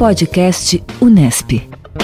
Podcast Unesp.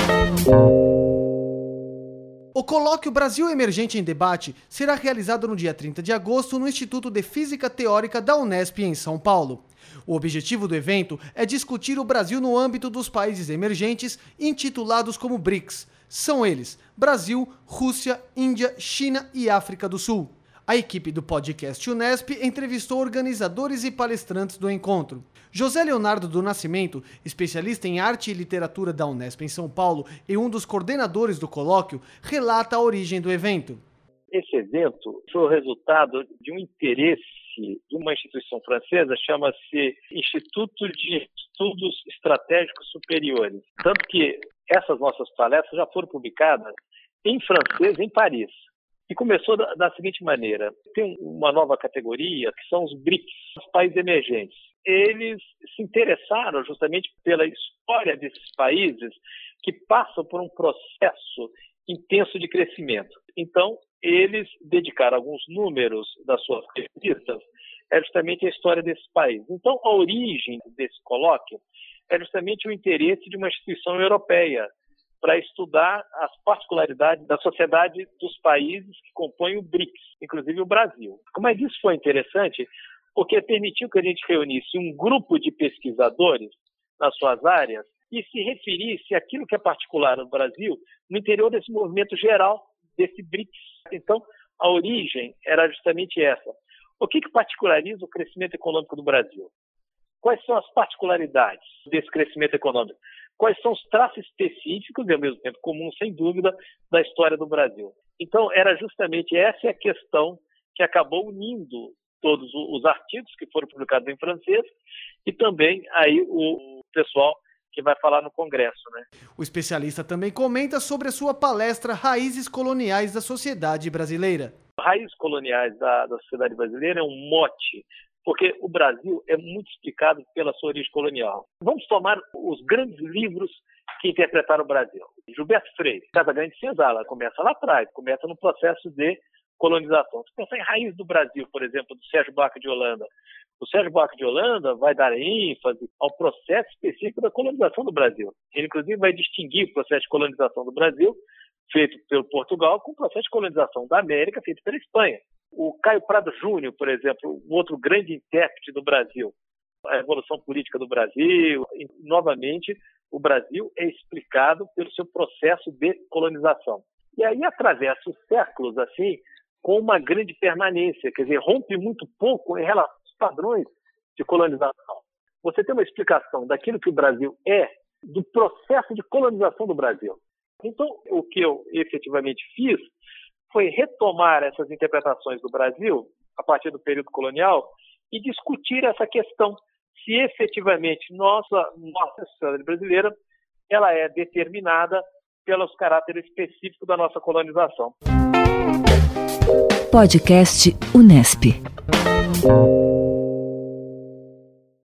O colóquio Brasil Emergente em Debate será realizado no dia 30 de agosto no Instituto de Física Teórica da Unesp, em São Paulo. O objetivo do evento é discutir o Brasil no âmbito dos países emergentes intitulados como BRICS. São eles Brasil, Rússia, Índia, China e África do Sul. A equipe do podcast Unesp entrevistou organizadores e palestrantes do encontro. José Leonardo do Nascimento, especialista em arte e literatura da Unesp em São Paulo e um dos coordenadores do colóquio, relata a origem do evento. Esse evento foi o resultado de um interesse de uma instituição francesa, chama-se Instituto de Estudos Estratégicos Superiores. Tanto que essas nossas palestras já foram publicadas em francês em Paris. E começou da seguinte maneira: tem uma nova categoria, que são os BRICS, os países emergentes. Eles se interessaram justamente pela história desses países que passam por um processo intenso de crescimento. Então, eles dedicaram alguns números das suas pesquisas justamente à história desses países. Então, a origem desse colóquio é justamente o interesse de uma instituição europeia para estudar as particularidades da sociedade dos países que compõem o BRICS, inclusive o Brasil. Mas isso foi interessante porque permitiu que a gente reunisse um grupo de pesquisadores nas suas áreas e se referisse àquilo que é particular no Brasil no interior desse movimento geral desse BRICS. Então, a origem era justamente essa. O que particulariza o crescimento econômico do Brasil? Quais são as particularidades desse crescimento econômico? Quais são os traços específicos e, ao mesmo tempo, comuns, sem dúvida, da história do Brasil? Então, era justamente essa a questão que acabou unindo todos os artigos que foram publicados em francês e também aí o pessoal que vai falar no Congresso, né? O especialista também comenta sobre a sua palestra Raízes Coloniais da Sociedade Brasileira. Raízes coloniais da sociedade brasileira é um mote, porque o Brasil é muito explicado pela sua origem colonial. Vamos tomar os grandes livros que interpretaram o Brasil. Gilberto Freire, Casagrande e Senzala, começa lá atrás, começa no processo de colonização. Se pensar em Raiz do Brasil, por exemplo, do Sérgio Buarque de Holanda, o Sérgio Buarque de Holanda vai dar ênfase ao processo específico da colonização do Brasil. Ele, inclusive, vai distinguir o processo de colonização do Brasil, feito pelo Portugal, com o processo de colonização da América, feito pela Espanha. O Caio Prado Júnior, por exemplo, um outro grande intérprete do Brasil, a Revolução Política do Brasil, e, novamente, o Brasil é explicado pelo seu processo de colonização. E aí atravessa os séculos, assim, com uma grande permanência, quer dizer, rompe muito pouco em relação aos padrões de colonização. Você tem uma explicação daquilo que o Brasil é, do processo de colonização do Brasil. Então, o que eu efetivamente fiz foi retomar essas interpretações do Brasil, a partir do período colonial, e discutir essa questão, se efetivamente nossa sociedade brasileira ela é determinada pelos caracteres específicos da nossa colonização. Podcast Unesp.